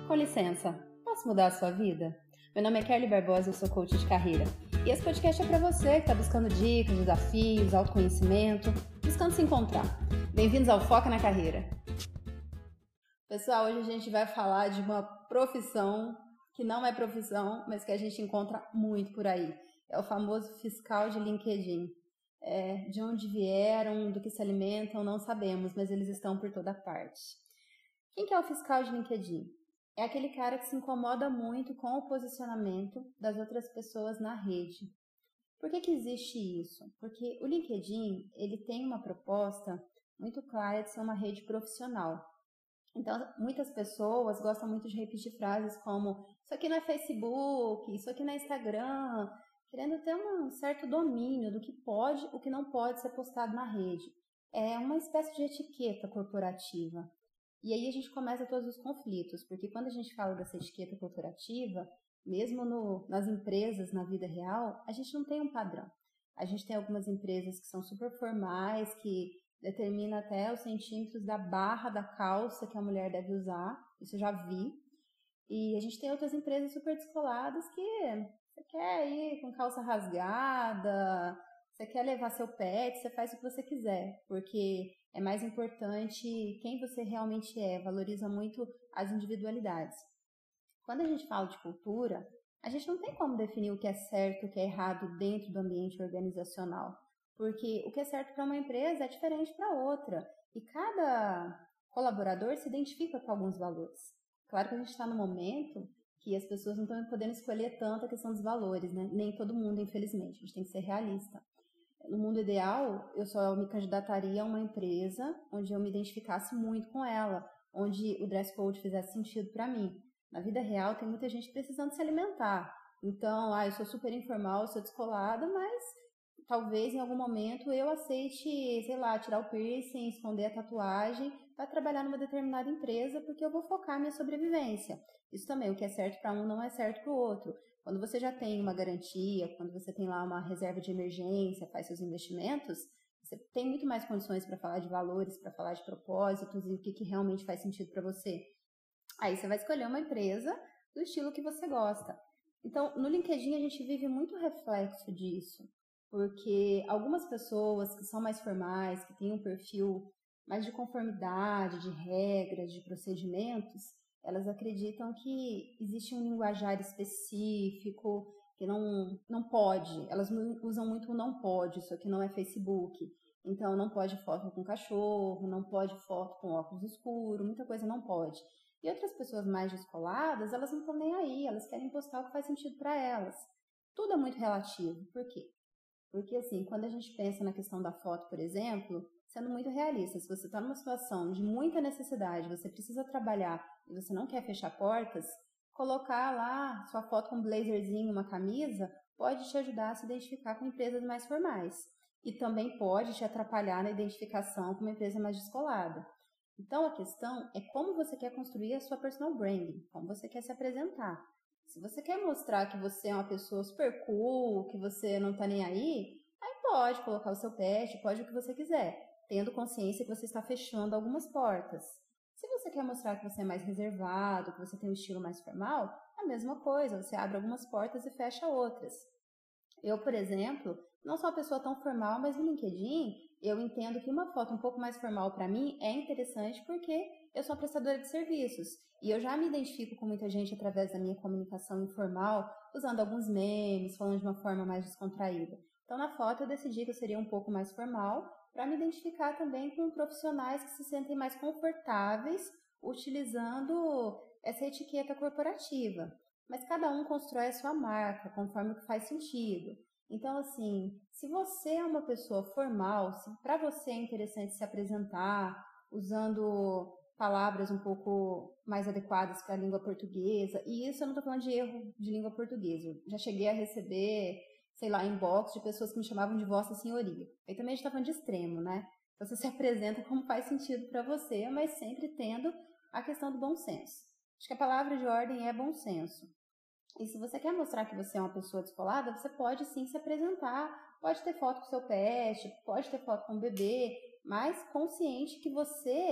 Com licença, posso mudar a sua vida? Meu nome é Kerly Barbosa, eu sou coach de carreira. E esse podcast é para você que está buscando dicas, desafios, autoconhecimento, buscando se encontrar. Bem-vindos ao Foca na Carreira. Pessoal, hoje a gente vai falar de uma profissão que não é profissão, mas que a gente encontra muito por aí. É o famoso fiscal de LinkedIn. De onde vieram, do que se alimentam, não sabemos, mas eles estão por toda parte. Quem que é o fiscal de LinkedIn? É aquele cara que se incomoda muito com o posicionamento das outras pessoas na rede. Por que existe isso? Porque o LinkedIn, ele tem uma proposta muito clara de ser uma rede profissional. Então, muitas pessoas gostam muito de repetir frases como isso aqui não é Facebook, isso aqui não é Instagram, querendo ter um certo domínio do que pode, o que não pode ser postado na rede. É uma espécie de etiqueta corporativa. E aí a gente começa todos os conflitos, porque quando a gente fala dessa etiqueta corporativa, mesmo nas empresas, na vida real, a gente não tem um padrão. A gente tem algumas empresas que são super formais, que determina até os centímetros da barra da calça que a mulher deve usar, isso eu já vi. E a gente tem outras empresas super descoladas que você quer ir com calça rasgada, você quer levar seu pet, você faz o que você quiser, porque é mais importante quem você realmente é, valoriza muito as individualidades. Quando a gente fala de cultura, a gente não tem como definir o que é certo e o que é errado dentro do ambiente organizacional, porque o que é certo para uma empresa é diferente para outra, e cada colaborador se identifica com alguns valores. Claro que a gente está no momento que as pessoas não estão podendo escolher tanto a questão dos valores, né? Nem todo mundo, infelizmente, a gente tem que ser realista. No mundo ideal, eu só me candidataria a uma empresa onde eu me identificasse muito com ela, onde o dress code fizesse sentido para mim. Na vida real, tem muita gente precisando se alimentar. Então, eu sou super informal, sou descolada, mas talvez em algum momento eu aceite, sei lá, tirar o piercing, esconder a tatuagem para trabalhar numa determinada empresa porque eu vou focar minha sobrevivência. Isso também, o que é certo para um não é certo para o outro. Quando você já tem uma garantia, quando você tem lá uma reserva de emergência, faz seus investimentos, você tem muito mais condições para falar de valores, para falar de propósitos e o que realmente faz sentido para você. Aí você vai escolher uma empresa do estilo que você gosta. Então, no LinkedIn a gente vive muito reflexo disso, porque algumas pessoas que são mais formais, que têm um perfil mais de conformidade, de regras, de procedimentos, elas acreditam que existe um linguajar específico, que não pode. Elas usam muito o não pode, isso aqui não é Facebook. Então, não pode foto com cachorro, não pode foto com óculos escuros, muita coisa não pode. E outras pessoas mais descoladas, elas não estão nem aí, elas querem postar o que faz sentido para elas. Tudo é muito relativo. Por quê? Porque, assim, quando a gente pensa na questão da foto, por exemplo, sendo muito realista, se você está numa situação de muita necessidade, você precisa trabalhar e você não quer fechar portas, colocar lá sua foto com um blazerzinho, uma camisa, pode te ajudar a se identificar com empresas mais formais. E também pode te atrapalhar na identificação com uma empresa mais descolada. Então, a questão é como você quer construir a sua personal branding, como você quer se apresentar. Se você quer mostrar que você é uma pessoa super cool, que você não tá nem aí pode colocar o seu pet, pode o que você quiser, tendo consciência que você está fechando algumas portas. Se você quer mostrar que você é mais reservado, que você tem um estilo mais formal, a mesma coisa, você abre algumas portas e fecha outras. Eu, por exemplo, não sou uma pessoa tão formal, mas no LinkedIn eu entendo que uma foto um pouco mais formal para mim é interessante porque eu sou uma prestadora de serviços e eu já me identifico com muita gente através da minha comunicação informal, usando alguns memes, falando de uma forma mais descontraída. Então, na foto eu decidi que eu seria um pouco mais formal para me identificar também com profissionais que se sentem mais confortáveis utilizando essa etiqueta corporativa. Mas cada um constrói a sua marca conforme o que faz sentido. Então, assim, se você é uma pessoa formal, se para você é interessante se apresentar usando palavras um pouco mais adequadas para a língua portuguesa, e isso eu não estou falando de erro de língua portuguesa, eu já cheguei a receber, sei lá, inbox de pessoas que me chamavam de Vossa Senhoria. Aí também a gente está falando de extremo, né? Você se apresenta como faz sentido para você, mas sempre tendo a questão do bom senso. Acho que a palavra de ordem é bom senso. E se você quer mostrar que você é uma pessoa descolada, você pode sim se apresentar, pode ter foto com seu pet, pode ter foto com o bebê, mas consciente que você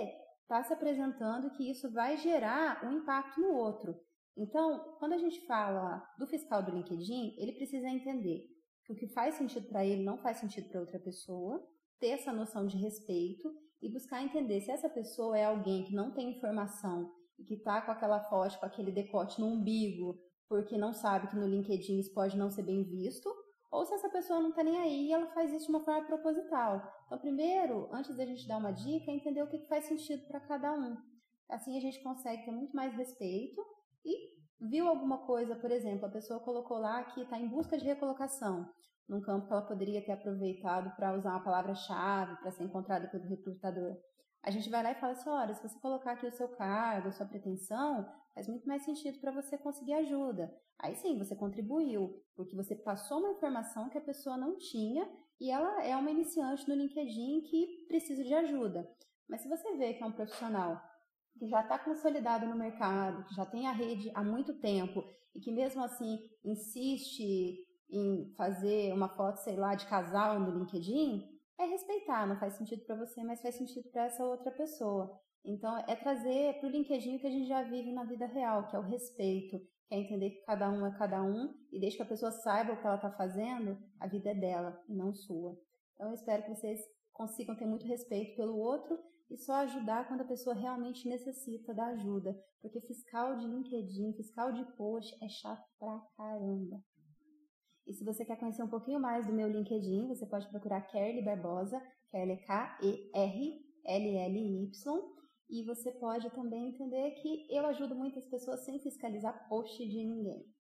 está se apresentando que isso vai gerar um impacto no outro. Então, quando a gente fala do fiscal do LinkedIn, ele precisa entender que o que faz sentido para ele não faz sentido para outra pessoa, ter essa noção de respeito e buscar entender se essa pessoa é alguém que não tem informação e que está com aquela foto, com aquele decote no umbigo, porque não sabe que no LinkedIn isso pode não ser bem visto, ou se essa pessoa não está nem aí e ela faz isso de uma forma proposital. Então, primeiro, antes da gente dar uma dica, é entender o que faz sentido para cada um. Assim a gente consegue ter muito mais respeito e viu alguma coisa, por exemplo, a pessoa colocou lá que está em busca de recolocação, num campo que ela poderia ter aproveitado para usar uma palavra-chave, para ser encontrada pelo recrutador. A gente vai lá e fala assim, olha, se você colocar aqui o seu cargo, a sua pretensão, faz muito mais sentido para você conseguir ajuda. Aí sim, você contribuiu, porque você passou uma informação que a pessoa não tinha e ela é uma iniciante no LinkedIn que precisa de ajuda. Mas se você vê que é um profissional que já está consolidado no mercado, que já tem a rede há muito tempo e que mesmo assim insiste em fazer uma foto, sei lá, de casal no LinkedIn, é respeitar, não faz sentido para você, mas faz sentido para essa outra pessoa. Então, é trazer para o LinkedIn o que a gente já vive na vida real, que é o respeito, que é entender que cada um é cada um, e desde que a pessoa saiba o que ela está fazendo, a vida é dela e não sua. Então, eu espero que vocês consigam ter muito respeito pelo outro e só ajudar quando a pessoa realmente necessita da ajuda, porque fiscal de LinkedIn, fiscal de post é chato pra caramba. E se você quer conhecer um pouquinho mais do meu LinkedIn, você pode procurar Kerly Barbosa, Kerly é Kerlly, e você pode também entender que eu ajudo muitas pessoas sem fiscalizar post de ninguém.